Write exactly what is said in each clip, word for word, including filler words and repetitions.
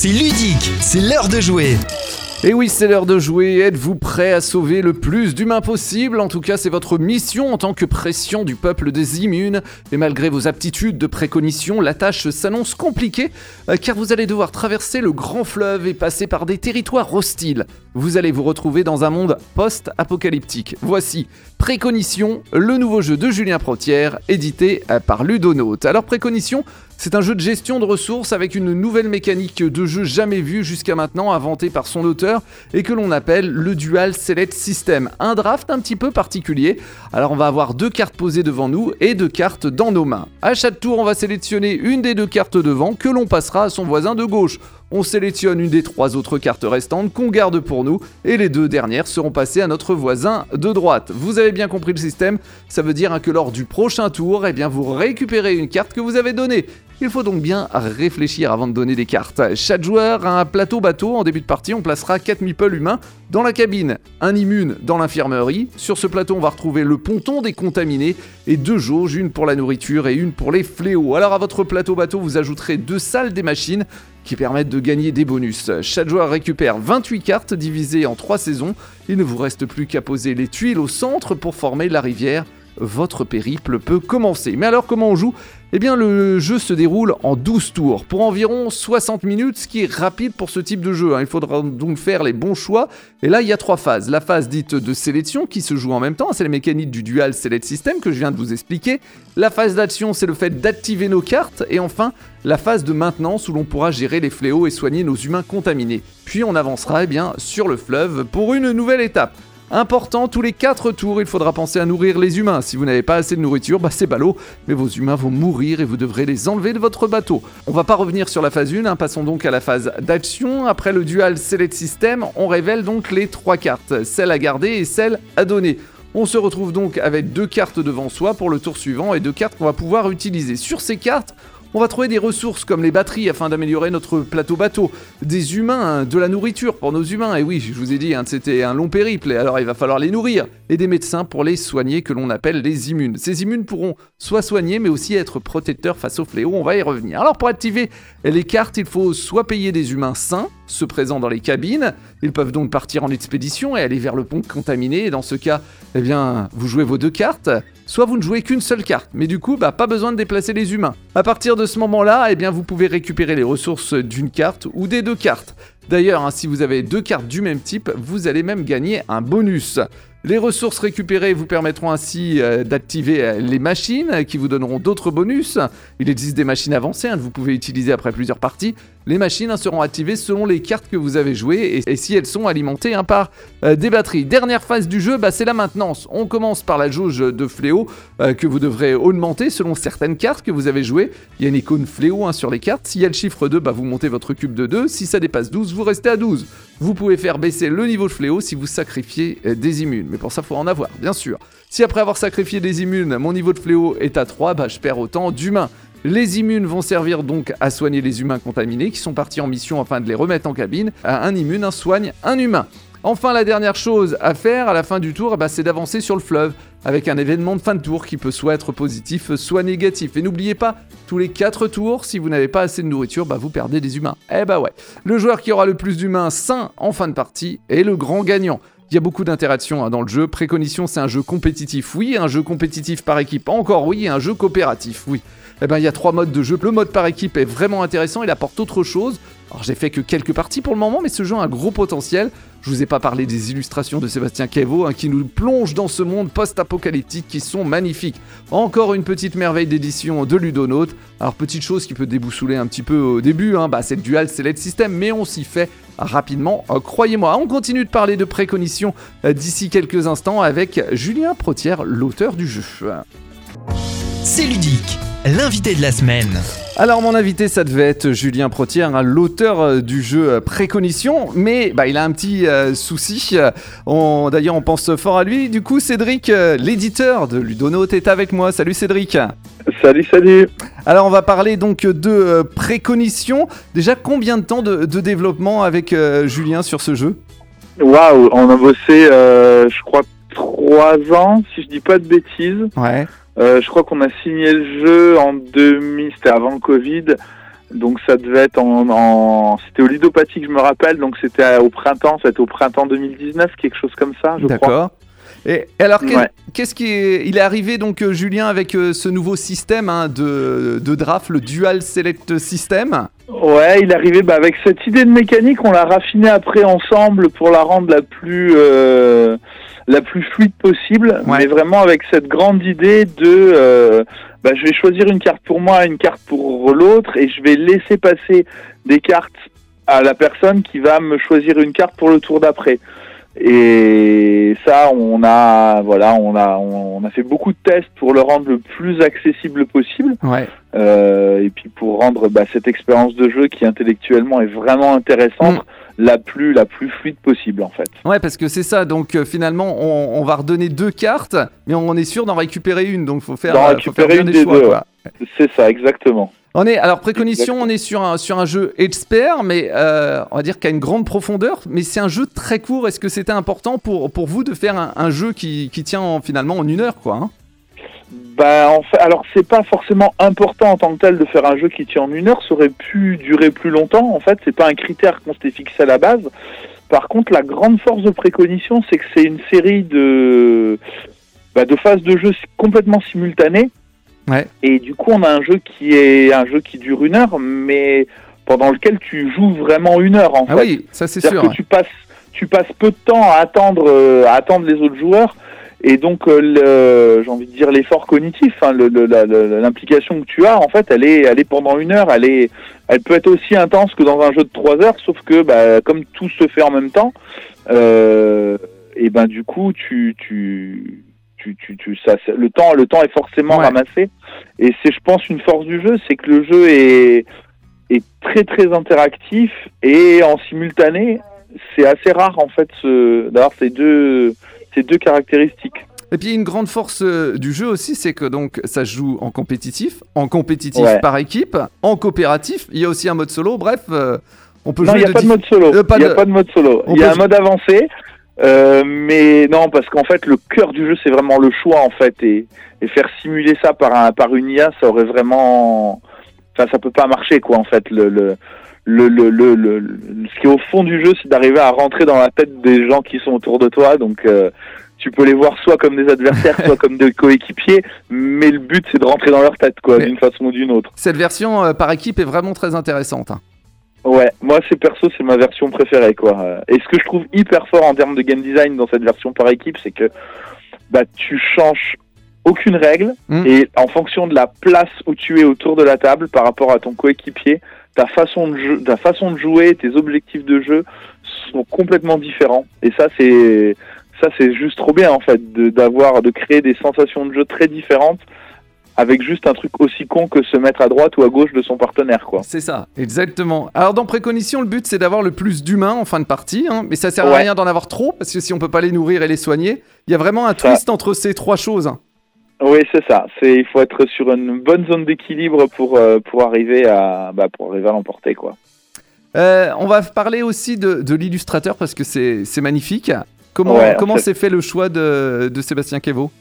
c'est ludique, c'est l'heure de jouer. Et oui, c'est l'heure de jouer. Êtes-vous prêt à sauver le plus d'humains possible ? En tout cas, c'est votre mission en tant que pression du peuple des immunes. Et malgré vos aptitudes de précognition, la tâche s'annonce compliquée, euh, car vous allez devoir traverser le grand fleuve et passer par des territoires hostiles. Vous allez vous retrouver dans un monde post-apocalyptique. Voici Précognition, le nouveau jeu de Julien Protière, édité euh, par Ludonote. Alors Précognition, c'est un jeu de gestion de ressources avec une nouvelle mécanique de jeu jamais vue jusqu'à maintenant, inventée par son auteur et que l'on appelle le Dual Select System. Un draft un petit peu particulier. Alors on va avoir deux cartes posées devant nous et deux cartes dans nos mains. À chaque tour, on va sélectionner une des deux cartes devant que l'on passera à son voisin de gauche. On sélectionne une des trois autres cartes restantes qu'on garde pour nous et les deux dernières seront passées à notre voisin de droite. Vous avez bien compris le système, ça veut dire que lors du prochain tour, eh bien vous récupérez une carte que vous avez donnée. Il faut donc bien réfléchir avant de donner des cartes. Chaque joueur a un plateau bateau. En début de partie, on placera quatre meeples humains dans la cabine, un immune dans l'infirmerie. Sur ce plateau, on va retrouver le ponton des contaminés et deux jauges, une pour la nourriture et une pour les fléaux. Alors à votre plateau bateau, vous ajouterez deux salles des machines qui permettent de gagner des bonus. Chaque joueur récupère vingt-huit cartes divisées en trois saisons. Il ne vous reste plus qu'à poser les tuiles au centre pour former la rivière. Votre périple peut commencer. Mais alors comment on joue ? Eh bien le jeu se déroule en douze tours, pour environ soixante minutes, ce qui est rapide pour ce type de jeu. Il faudra donc faire les bons choix. Et là il y a trois phases. La phase dite de sélection qui se joue en même temps, c'est la mécanique du Dual Select System que je viens de vous expliquer. La phase d'action, c'est le fait d'activer nos cartes. Et enfin, la phase de maintenance où l'on pourra gérer les fléaux et soigner nos humains contaminés. Puis on avancera eh bien, sur le fleuve pour une nouvelle étape. Important, tous les quatre tours, il faudra penser à nourrir les humains. Si vous n'avez pas assez de nourriture, bah c'est ballot, mais vos humains vont mourir et vous devrez les enlever de votre bateau. On va pas revenir sur la phase un, hein, passons donc à la phase d'action. Après le Dual Select System, on révèle donc les trois cartes, celle à garder et celle à donner. On se retrouve donc avec deux cartes devant soi pour le tour suivant et deux cartes qu'on va pouvoir utiliser. Sur ces cartes, on va trouver des ressources comme les batteries afin d'améliorer notre plateau bateau, des humains, de la nourriture pour nos humains, et oui, je vous ai dit, hein, c'était un long périple, et alors il va falloir les nourrir, et des médecins pour les soigner que l'on appelle les immunes. Ces immunes pourront soit soigner, mais aussi être protecteurs face aux fléaux, on va y revenir. Alors pour activer les cartes, il faut soit payer des humains sains, ceux présents dans les cabines, ils peuvent donc partir en expédition et aller vers le pont contaminé, et dans ce cas, eh bien, vous jouez vos deux cartes, soit vous ne jouez qu'une seule carte, mais du coup, bah, pas besoin de déplacer les humains. À partir de ce moment-là, eh bien, vous pouvez récupérer les ressources d'une carte ou des deux cartes. D'ailleurs, hein, si vous avez deux cartes du même type, vous allez même gagner un bonus. Les ressources récupérées vous permettront ainsi euh, d'activer euh, les machines euh, qui vous donneront d'autres bonus. Il existe des machines avancées hein, que vous pouvez utiliser après plusieurs parties. Les machines hein, seront activées selon les cartes que vous avez jouées et, et si elles sont alimentées hein, par euh, des batteries. Dernière phase du jeu, bah, c'est la maintenance. On commence par la jauge de fléau euh, que vous devrez augmenter selon certaines cartes que vous avez jouées. Il y a une icône fléau hein, sur les cartes. S'il y a le chiffre deux, bah, vous montez votre cube de deux. Si ça dépasse douze, vous restez à douze. Vous pouvez faire baisser le niveau de fléau si vous sacrifiez euh, des immunes. Mais pour ça, il faut en avoir, bien sûr. Si après avoir sacrifié des immunes, mon niveau de fléau est à trois, bah, je perds autant d'humains. Les immunes vont servir donc à soigner les humains contaminés qui sont partis en mission afin de les remettre en cabine. Un immune un soigne un humain. Enfin, la dernière chose à faire à la fin du tour, bah, c'est d'avancer sur le fleuve avec un événement de fin de tour qui peut soit être positif, soit négatif. Et n'oubliez pas, tous les quatre tours, si vous n'avez pas assez de nourriture, bah, vous perdez des humains. Eh bah ouais. Le joueur qui aura le plus d'humains sains en fin de partie est le grand gagnant. Il y a beaucoup d'interactions hein, dans le jeu. Précognition, c'est un jeu compétitif, oui. Un jeu compétitif par équipe, encore oui. Et un jeu coopératif, oui. Eh ben, il y a trois modes de jeu. Le mode par équipe est vraiment intéressant, il apporte autre chose. Alors, j'ai fait que quelques parties pour le moment, mais ce jeu a un gros potentiel. Je vous ai pas parlé des illustrations de Sébastien Caveau, hein, qui nous plonge dans ce monde post-apocalyptique qui sont magnifiques. Encore une petite merveille d'édition de Ludonote. Alors, petite chose qui peut déboussouler un petit peu au début, hein, bah, c'est le Dual Select System, mais on s'y fait rapidement, euh, croyez-moi. On continue de parler de précognition euh, d'ici quelques instants avec Julien Protière, l'auteur du jeu. C'est ludique, l'invité de la semaine. Alors mon invité ça devait être Julien Protière, hein, l'auteur euh, du jeu euh, Précognition, mais bah, il a un petit euh, souci, on, d'ailleurs on pense fort à lui. Du coup Cédric, euh, l'éditeur de Ludonote est avec moi. Salut Cédric. Salut, salut. Alors on va parler donc de euh, Précognition. Déjà combien de temps de, de développement avec euh, Julien sur ce jeu ? Waouh, on a bossé euh, je crois trois ans si je dis pas de bêtises. Ouais. Euh, je crois qu'on a signé le jeu en deux mille, c'était avant le Covid, Donc ça devait être en, en... c'était au Ludopathie que je me rappelle, donc c'était au printemps, c'était au printemps deux mille dix-neuf, quelque chose comme ça, je D'accord. crois. Et alors, qu'est- Ouais. qu'est-ce qui est... Il est arrivé, donc, euh, Julien, avec euh, ce nouveau système hein, de, de draft, le Dual Select System. Ouais, il est arrivé bah, avec cette idée de mécanique, on l'a raffinée après ensemble pour la rendre la plus euh, la plus fluide possible, Ouais. mais vraiment avec cette grande idée de euh, bah, je vais choisir une carte pour moi, une carte pour l'autre, et je vais laisser passer des cartes à la personne qui va me choisir une carte pour le tour d'après. Et ça, on a voilà, on a on a fait beaucoup de tests pour le rendre le plus accessible possible. Ouais. Euh, et puis pour rendre bah, cette expérience de jeu qui intellectuellement est vraiment intéressante, Mm. la plus la plus fluide possible en fait. Ouais, parce que c'est ça. Donc, euh, finalement, on, on va redonner deux cartes, mais on est sûr d'en récupérer une. Donc, faut faire, D'en euh, faut faire récupérer bien une des des choix, deux, quoi. C'est ça, exactement. On est, alors, préconition, Exactement. on est sur un, sur un jeu expert, mais euh, on va dire qu'il y a une grande profondeur, mais c'est un jeu très court. Est-ce que c'était important pour, pour vous de faire un, un jeu qui, qui tient en- finalement en une heure, quoi hein Bah en fait, alors c'est pas forcément important en tant que tel de faire un jeu qui tient en une heure, ça aurait pu durer plus longtemps. En fait, c'est pas un critère qu'on s'était fixé à la base. Par contre, la grande force de préconition, c'est que c'est une série de bah, de phases de jeu complètement simultanées. Ouais. Et du coup, on a un jeu qui est un jeu qui dure une heure, mais pendant lequel tu joues vraiment une heure en Ah fait. oui, ça c'est C'est-à-dire sûr. que tu passes, tu passes peu de temps à attendre, euh, à attendre les autres joueurs, et donc euh, le, j'ai envie de dire l'effort cognitif, hein, le, le, la- la- l'implication que tu as, en fait, elle est, elle est pendant une heure, elle est, elle peut être aussi intense que dans un jeu de trois heures, sauf que bah, comme tout se fait en même temps, euh, et ben du coup, tu, tu, tu, tu, tu ça, c'est- le temps, le temps est forcément Ouais. ramassé, et c'est, je pense, une force du jeu, c'est que le jeu est est très très interactif et en simultané. C'est assez rare en fait ce... d'avoir ces deux ces deux caractéristiques. Et puis une grande force euh, du jeu aussi, c'est que donc ça se joue en compétitif, en compétitif Ouais. par équipe, en coopératif. Il y a aussi un mode solo. Bref, euh, on peut Non, jouer il n'y a de pas de diff- mode solo. Euh, pas Il n'y a de- pas de mode solo. On Il y a peut un jou- mode avancé, euh, mais non, parce qu'en fait le cœur du jeu c'est vraiment le choix en fait, et, et faire simuler ça par un par une I A, ça aurait vraiment, enfin ça peut pas marcher quoi en fait. Le le le le le, le, le- ce qui est au fond du jeu, c'est d'arriver à rentrer dans la tête des gens qui sont autour de toi, donc. Euh, tu peux les voir soit comme des adversaires, soit comme des coéquipiers, mais le but c'est de rentrer dans leur tête, quoi, Mais- d'une façon ou d'une autre. Cette version euh, par équipe est vraiment très intéressante. hein. Ouais, moi c'est perso, c'est ma version préférée, quoi. Euh, Et ce que je trouve hyper fort en termes de game design dans cette version par équipe, c'est que bah tu changes aucune règle, Mm. et en fonction de la place où tu es autour de la table par rapport à ton coéquipier, ta façon de jeu, ta façon de jouer, tes objectifs de jeu sont complètement différents. Et ça c'est ça c'est juste trop bien en fait de d'avoir de créer des sensations de jeu très différentes avec juste un truc aussi con que se mettre à droite ou à gauche de son partenaire, quoi. C'est ça, exactement. Alors dans préconition, le but c'est d'avoir le plus d'humains en fin de partie, hein, mais ça sert à Ouais. rien d'en avoir trop parce que si on peut pas les nourrir et les soigner, il y a vraiment un Ça. twist entre ces trois choses. hein. Oui, c'est ça. C'est il faut être sur une bonne zone d'équilibre pour euh, pour arriver à bah, pour arriver à l'emporter, quoi. Euh, on va parler aussi de, de l'illustrateur parce que c'est c'est magnifique. Comment Ouais, en comment fait- s'est fait le choix de, de Sébastien Quévot?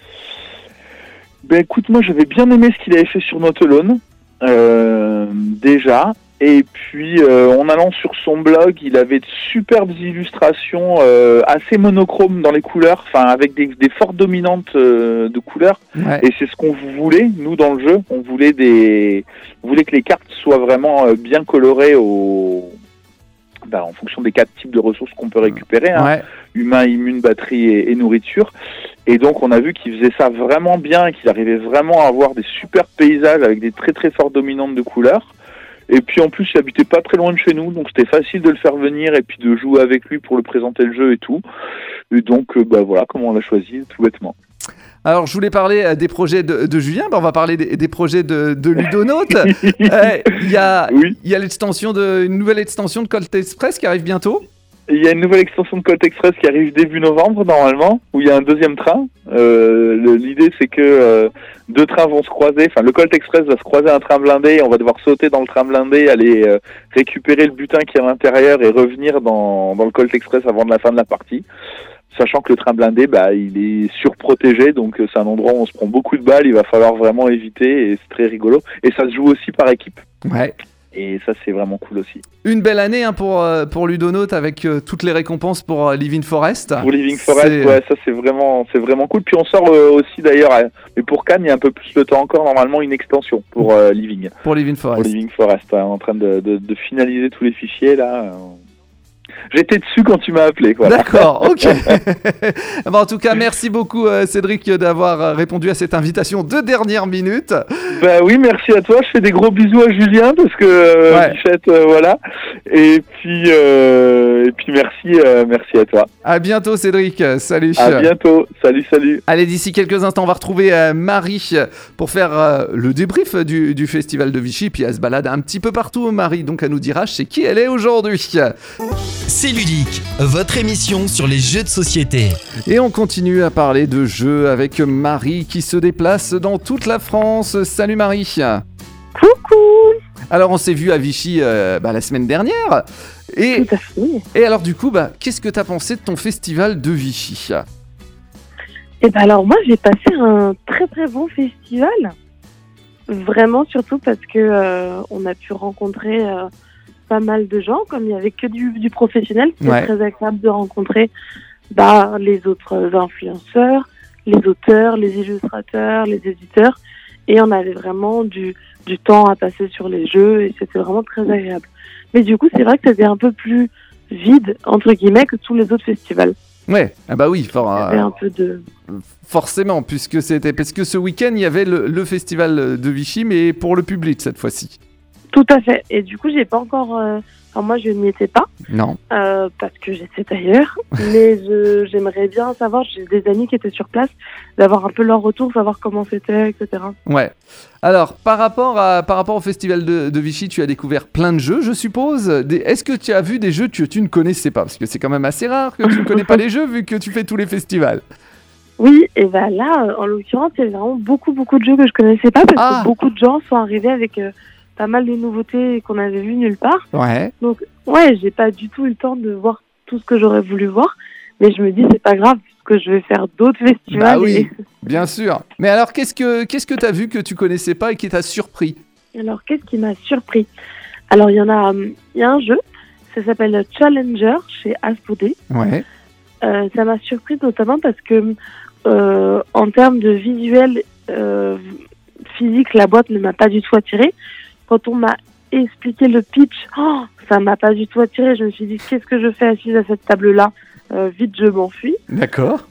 Ben écoute, moi j'avais bien aimé ce qu'il avait fait sur Not Alone, euh, déjà. Et puis euh, en allant sur son blog, il avait de superbes illustrations euh, assez monochromes dans les couleurs, enfin avec des, des fortes dominantes euh, de couleurs. Ouais. Et c'est ce qu'on voulait, nous, dans le jeu. On voulait des, on voulait que les cartes soient vraiment euh, bien colorées au, bah, en fonction des quatre types de ressources qu'on peut récupérer, hein. Ouais. Humain, immune, batterie et, et nourriture. Et donc, on a vu qu'il faisait ça vraiment bien, et qu'il arrivait vraiment à avoir des super paysages avec des très très fortes dominantes de couleurs. Et puis en plus, il habitait pas très loin de chez nous, donc c'était facile de le faire venir et puis de jouer avec lui pour le présenter le jeu et tout. Et donc, euh, bah voilà comment on l'a choisi, tout bêtement. Alors, je voulais parler euh, des projets de, de Julien, bah, on va parler des, des projets de, de Ludonote. Euh, Il y a, Oui. il y a l'extension de, une nouvelle extension de Colt Express qui arrive bientôt. Il y a une nouvelle extension de Colt Express qui arrive début novembre normalement, où il y a un deuxième train. Euh, le- l'idée c'est que euh, deux trains vont se croiser, enfin le Colt Express va se croiser à un train blindé, et on va devoir sauter dans le train blindé, aller euh, récupérer le butin qui est à l'intérieur et revenir dans, dans le Colt Express avant de la fin de la partie. Sachant que le train blindé, bah, il est surprotégé, donc euh, c'est un endroit où on se prend beaucoup de balles, il va falloir vraiment éviter, et c'est très rigolo. Et ça se joue aussi par équipe. Ouais. et ça c'est vraiment cool aussi. Une belle année hein, pour, euh, pour Ludonaut avec euh, toutes les récompenses pour euh, Living Forest. Pour Living Forest, c'est... ouais, ça c'est vraiment, c'est vraiment cool. Puis on sort euh, aussi d'ailleurs, euh, mais pour Cannes, il y a un peu plus le temps encore, normalement une extension pour euh, Living. Pour Living Forest. Pour Living Forest, ouais, en train de, de, de finaliser tous les fichiers là. Euh... J'étais dessus quand tu m'as appelé. Voilà. D'accord, ok. Bon, en tout cas, merci beaucoup euh, Cédric d'avoir euh, répondu à cette invitation de dernière minute. Bah oui, merci à toi. Je fais des gros bisous à Julien parce que euh, ouais. Bichette, euh, voilà. Et puis, euh, et puis merci, euh, merci à toi. À bientôt Cédric. Salut. À bientôt. Salut, salut. Allez, d'ici quelques instants, on va retrouver euh, Marie pour faire euh, le débrief du, du festival de Vichy. Puis elle se balade un petit peu partout, Marie. Donc elle nous dira chez qui elle est aujourd'hui. C'est ludique, votre émission sur les jeux de société. Et on continue à parler de jeux avec Marie qui se déplace dans toute la France. Salut Marie. Coucou. Alors on s'est vu à Vichy euh, bah, la semaine dernière. Et, Tout à fait. et alors du coup, bah, qu'est-ce que tu as pensé de ton festival de Vichy ? Et ben alors moi j'ai passé un très très bon festival. Vraiment surtout parce que euh, on a pu rencontrer euh, pas mal de gens, comme il n'y avait que du, du professionnel, c'était ouais. très agréable de rencontrer bah, les autres influenceurs, les auteurs, les illustrateurs, les éditeurs, et on avait vraiment du, du temps à passer sur les jeux, et c'était vraiment très agréable. Mais du coup, c'est vrai que c'était un peu plus vide, entre guillemets, que tous les autres festivals. Ouais, ah bah oui, for, il y avait un peu de... forcément, puisque c'était parce que ce week-end, il y avait le, le festival de Vichy, mais pour le public cette fois-ci. Tout à fait. Et du coup, j'ai pas encore. Euh... Enfin, moi, je n'y étais pas. Non. Euh, parce que j'étais ailleurs. Mais je... j'aimerais bien savoir. J'ai des amis qui étaient sur place, d'avoir un peu leur retour, savoir comment c'était, et cetera. Ouais. Alors, par rapport à par rapport au festival de, de Vichy, tu as découvert plein de jeux, je suppose. Des... Est-ce que tu as vu des jeux que tu ne connaissais pas ? Parce que c'est quand même assez rare que tu ne connais pas les jeux, vu que tu fais tous les festivals. Oui, et ben là, en l'occurrence, il y avait vraiment beaucoup, beaucoup de jeux que je connaissais pas, parce Ah. que beaucoup de gens sont arrivés avec. Euh... pas mal de nouveautés qu'on avait vues nulle part. Ouais. Donc, ouais, j'ai pas du tout eu le temps de voir tout ce que j'aurais voulu voir. Mais je me dis, c'est pas grave, parce que je vais faire d'autres festivals. Bah oui, et... bien sûr. Mais alors, qu'est-ce que qu'est-ce que t'as vu que tu connaissais pas et qui t'a surpris ? Alors, qu'est-ce qui m'a surpris ? Alors, il y en a, il y a un jeu, ça s'appelle Challenger, chez Asmodée. Ouais. Euh, ça m'a surpris notamment parce que, euh, en termes de visuel euh, physique, la boîte ne m'a pas du tout attirée. Quand on m'a expliqué le pitch, oh, ça m'a pas du tout attiré. Je me suis dit, qu'est-ce que je fais assise à cette table-là ? euh, Vite, je m'enfuis. D'accord.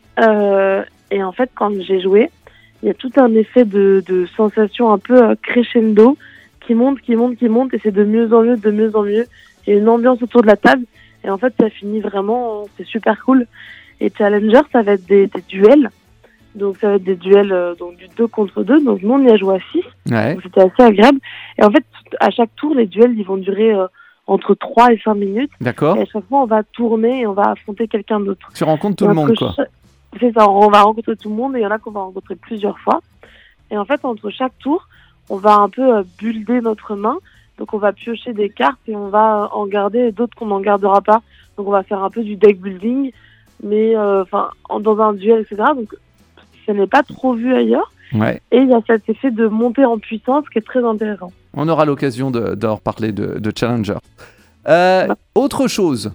Euh, et en fait, quand j'ai joué, il y a tout un effet de, de sensation un peu euh, crescendo qui monte, qui monte, qui monte, et c'est de mieux en mieux, de mieux en mieux. Il y a une ambiance autour de la table, et en fait, ça finit vraiment, c'est super cool. Et Challenger, ça va être des, des duels. Donc ça va être des duels euh, donc du deux contre deux. Donc nous, on y a joué à six. Ouais. Donc c'était assez agréable. Et en fait, à chaque tour, les duels, ils vont durer euh, entre trois et cinq minutes. D'accord. Et à chaque fois, on va tourner et on va affronter quelqu'un d'autre. Tu rencontres tout Et le monde, entre quoi. cha- C'est ça, on va rencontrer tout le monde et il y en a qu'on va rencontrer plusieurs fois. Et en fait, entre chaque tour, on va un peu euh, builder notre main. Donc on va piocher des cartes et on va euh, en garder d'autres qu'on n'en gardera pas. Donc on va faire un peu du deck building, mais enfin euh, dans un duel, et cetera. Donc ce n'est pas trop vu ailleurs. Ouais. Et il y a cet effet de montée en puissance qui est très intéressant. On aura l'occasion de, de reparler de, de Challenger. Euh, autre chose.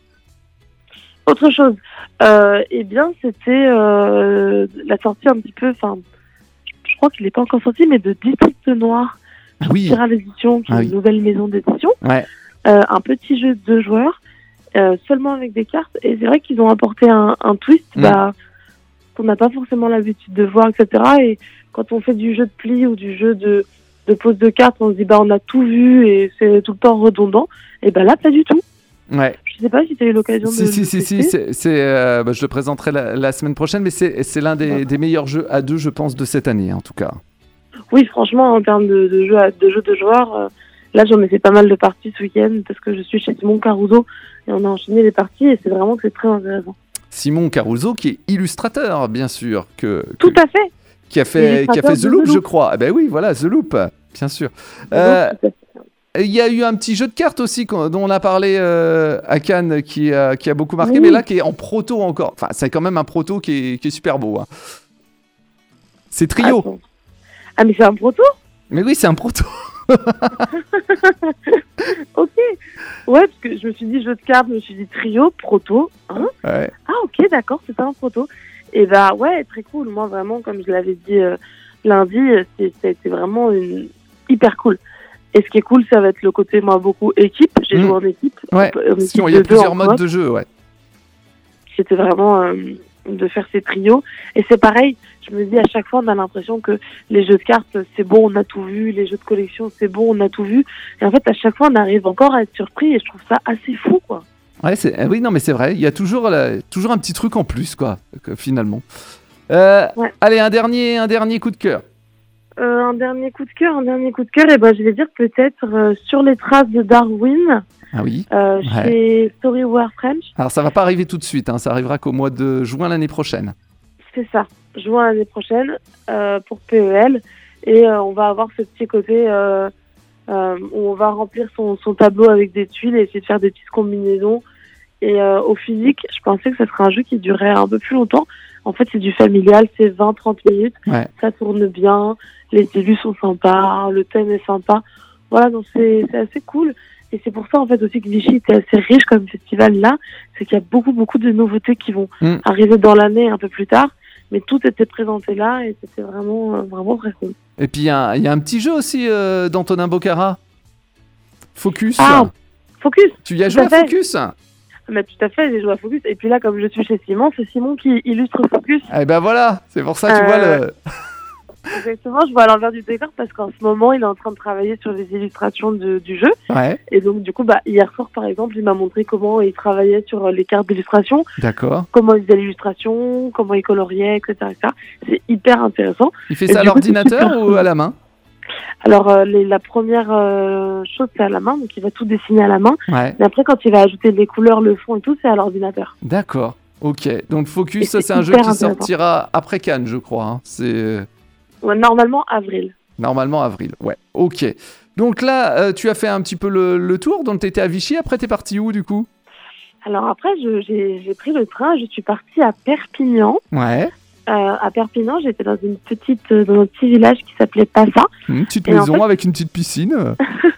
Autre chose, euh, eh bien, c'était euh, la sortie un petit peu, enfin, je crois qu'il n'est pas encore sorti, mais de District Noir, Ah oui. Spiral Edition, qui est Ah une oui. nouvelle maison d'édition. Ouais. Euh, un petit jeu de deux joueurs, euh, seulement avec des cartes. Et c'est vrai qu'ils ont apporté un, un twist Mm. bah, qu'on n'a pas forcément l'habitude de voir, et cetera. Et quand on fait du jeu de pli ou du jeu de, de pose de cartes, on se dit bah on a tout vu et c'est tout le temps redondant. Et ben là, pas du tout. Ouais. Je sais pas si tu as eu l'occasion Si, de si, le si, si, tester. c'est, c'est, euh, bah, je le présenterai la, la semaine prochaine, mais c'est, c'est l'un des, des meilleurs jeux à deux, je pense, de cette année, en tout cas. Oui, franchement, en termes de, de, jeu, à- de jeu de joueurs, euh, là j'en ai fait pas mal de parties ce week-end parce que je suis chez Simon Caruso et on a enchaîné les parties et c'est vraiment que c'est très intéressant. Simon Caruso, qui est illustrateur, bien sûr, que, que- Tout à fait. qui a fait, qui a fait The Illustrateur de Loop, The je Loop. crois. Ah ben oui, voilà, The Loop, bien sûr. Euh, Donc, tout à fait. Il y a eu un petit jeu de cartes aussi qu'on- dont on a parlé euh, à Cannes qui, a- qui a beaucoup marqué, Oui. mais là qui est en proto encore. Enfin, c'est quand même un proto qui est, qui est super beau. hein. C'est Trio. Attends. Ah mais c'est un proto. Mais oui, c'est un proto. Ok. Ouais, parce que je me suis dit jeu de cartes, je me suis dit trio, proto. Hein Ouais. Ah ok, d'accord, c'est un proto. Et bah ouais, très cool. Moi vraiment, comme je l'avais dit euh, lundi, c'est, ça a été vraiment une... hyper cool. Et ce qui est cool, ça va être le côté, moi, beaucoup équipe. J'ai Mmh. joué en équipe. Ouais, En équipe sinon il y a de deux plusieurs en modes coop. de jeu, ouais. C'était vraiment euh, de faire ces trios. Et c'est pareil, je me dis à chaque fois, on a l'impression que les jeux de cartes, c'est bon, on a tout vu. Les jeux de collection, c'est bon, on a tout vu. Et en fait, à chaque fois, on arrive encore à être surpris et je trouve ça assez fou, quoi. Ouais, c'est... eh oui, non, mais c'est vrai, il y a toujours, la- toujours un petit truc en plus, quoi, que- finalement. Euh, Ouais. Allez, un dernier, un dernier coup de cœur. Euh, un dernier coup de cœur, un dernier coup de cœur, et ben je vais dire peut-être euh, Sur les traces de Darwin, Ah oui. euh, Ouais. chez Storyware French. Alors ça va pas arriver tout de suite, hein, ça arrivera qu'au mois de juin l'année prochaine. C'est ça, juin l'année prochaine euh, pour P E L. Et euh, on va avoir ce petit côté euh, euh, où on va remplir son, son tableau avec des tuiles et essayer de faire des petites combinaisons. Et euh, au physique, je pensais que ce serait un jeu qui durerait un peu plus longtemps. En fait, c'est du familial, c'est vingt à trente minutes. Ouais. Ça tourne bien, les élus sont sympas, le thème est sympa. Voilà, donc c'est, c'est assez cool. Et c'est pour ça, en fait, aussi que Vichy était assez riche comme festival là. C'est qu'il y a beaucoup, beaucoup de nouveautés qui vont Mm. arriver dans l'année un peu plus tard. Mais tout était présenté là et c'était vraiment, euh, vraiment très cool. Et puis il y, a un- il y a un petit jeu aussi euh, d'Antonin Bocara. Focus. Ah, Focus! Tu y as tout joué à à fait. Focus? Mais tout à fait, j'ai joué à Focus. Et puis là, comme je suis chez Simon, c'est Simon qui illustre Focus. Eh ben voilà, c'est pour ça, tu Euh, vois le. Exactement, je vois à l'envers du décor parce qu'en ce moment, il est en train de travailler sur les illustrations de- du jeu. Ouais, Et donc, du coup, bah, hier soir, par exemple, il m'a montré comment il travaillait sur euh, les cartes d'illustration, d'accord. comment il faisait l'illustration, comment il coloriait, et cetera et cetera. C'est hyper intéressant. Il fait Et ça à du coup, c'est l'ordinateur super ou cool. à la main? Alors, euh, les- la première euh, chose, c'est à la main, donc il va tout dessiner à la main. Ouais, Mais après, quand il va ajouter les couleurs, le fond et tout, c'est à l'ordinateur. d'accord. Ok, donc Et Focus, ça c'est c'est un jeu hyper qui intéressant. sortira après Cannes, je crois. hein. C'est euh, Ouais, normalement, avril. normalement avril. Ouais, ok. Donc là, euh, tu as fait un petit peu le, le tour, donc tu étais à Vichy, après t'es parti où du coup? Alors après, je- j'ai j'ai pris le train, je suis partie à Perpignan. Ouais, Euh, à Perpignan, j'étais dans une petite, euh, dans un petit village qui s'appelait Passa. une petite Et en maison fait- avec une petite piscine. euh.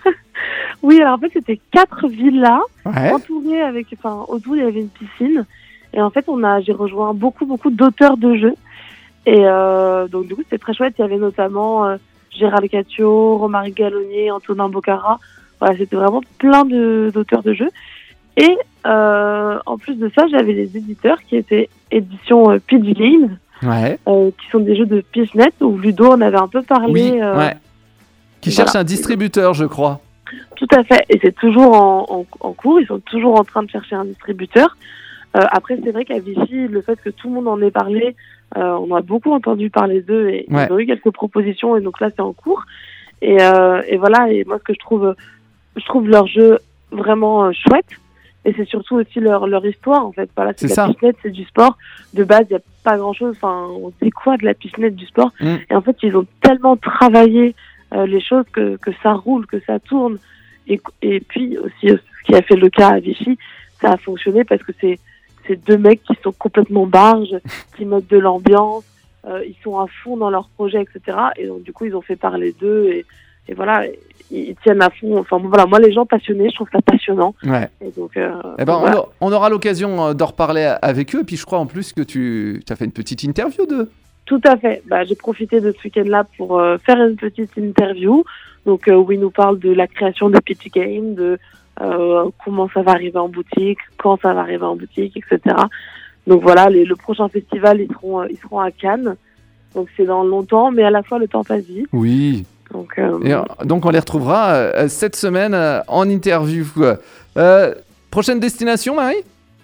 Oui, alors en fait, c'était quatre villas Ouais, entourées avec, enfin, autour il y avait une piscine. Et en fait, on a, j'ai rejoint beaucoup, beaucoup d'auteurs de jeux. Et euh, donc du coup, c'était très chouette. Il y avait notamment euh, Gérald Catio, Romaric Gallonnier, Antonin Bocara. Voilà, c'était vraiment plein de, d'auteurs de jeux. Et euh, en plus de ça, j'avais les éditeurs qui étaient édition euh, P G Games, ouais, euh, qui sont des jeux de Pichenette, où Ludo en avait un peu parlé. oui, euh, ouais. Qui voilà. cherche un distributeur, je crois. Tout à fait, et c'est toujours en, en, en cours, ils sont toujours en train de chercher un distributeur. Euh, après, c'est vrai qu'à Vichy, le fait que tout le monde en ait parlé, euh, on a beaucoup entendu parler d'eux et Ouais. ils ont eu quelques propositions, et donc là, c'est en cours. Et, euh, et voilà, et moi, ce que je trouve, je trouve leur jeu vraiment euh, chouette, et c'est surtout aussi leur, leur histoire, en fait. Voilà, c'est C'est de la ça. pichenette, c'est du sport. De base, il n'y a pas grand-chose, enfin, on sait quoi de la pichenette, du sport. Mm. Et en fait, ils ont tellement travaillé euh, les choses que, que ça roule, que ça tourne. Et, et puis aussi, euh, ce qui a fait le cas à Vichy, ça a fonctionné parce que c'est c'est deux mecs qui sont complètement barges, qui mettent de l'ambiance, euh, ils sont à fond dans leur projet, et cetera. Et donc du coup, ils ont fait parler d'eux et, et voilà, ils, ils tiennent à fond. Enfin bon, voilà, moi les gens passionnés, je trouve ça passionnant. Ouais. Et donc, euh, Eh ben, on, voilà. a- on aura l'occasion euh, d'en reparler avec eux. Et puis je crois en plus que tu as fait une petite interview d'eux. Tout à fait. Bah, j'ai profité de ce week-end-là pour euh, faire une petite interview. Donc, euh, où ils nous parlent de la création de P T Game, de euh, comment ça va arriver en boutique, quand ça va arriver en boutique, et cetera. Donc voilà, les, le prochain festival, ils seront, euh, ils seront à Cannes. Donc c'est dans longtemps, mais à la fois le temps passe vite. Oui. Donc, euh, Et, euh, donc on les retrouvera euh, cette semaine euh, en interview. Euh, prochaine destination, Marie?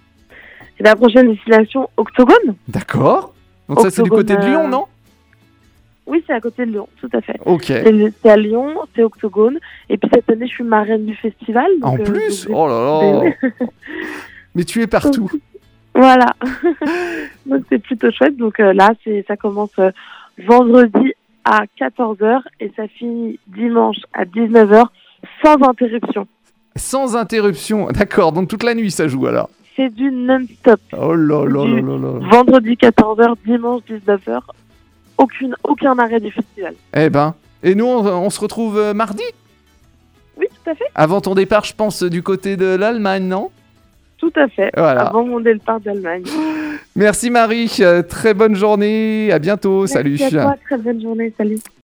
et la prochaine destination, Octogone. D'accord. Donc ça c'est du côté de Octogone, Lyon, euh, non? Oui, c'est à côté de Lyon, tout à fait. Ok. C'est le- c'est à Lyon, c'est Octogone. Et puis cette année, je suis marraine du festival. donc, En euh, plus? donc, Oh là là. Mais tu es partout. Voilà. Donc c'est plutôt chouette. Donc euh, là, c'est ça commence euh, vendredi à quatorze heures et ça finit dimanche à dix-neuf heures sans interruption. Sans interruption. D'accord. Donc toute la nuit ça joue alors. C'est du non-stop. Oh là là là là là. Vendredi quatorze heures, dimanche dix-neuf heures. Aucune, aucun arrêt du festival. Eh ben. Et nous on, on se retrouve euh, mardi? Oui, tout à fait. Avant ton départ, je pense, du côté de l'Allemagne, non? Tout à fait. Voilà. Avant mon départ d'Allemagne. Merci Marie, euh, très bonne journée, à bientôt, Merci salut. à toi, très bonne journée, salut.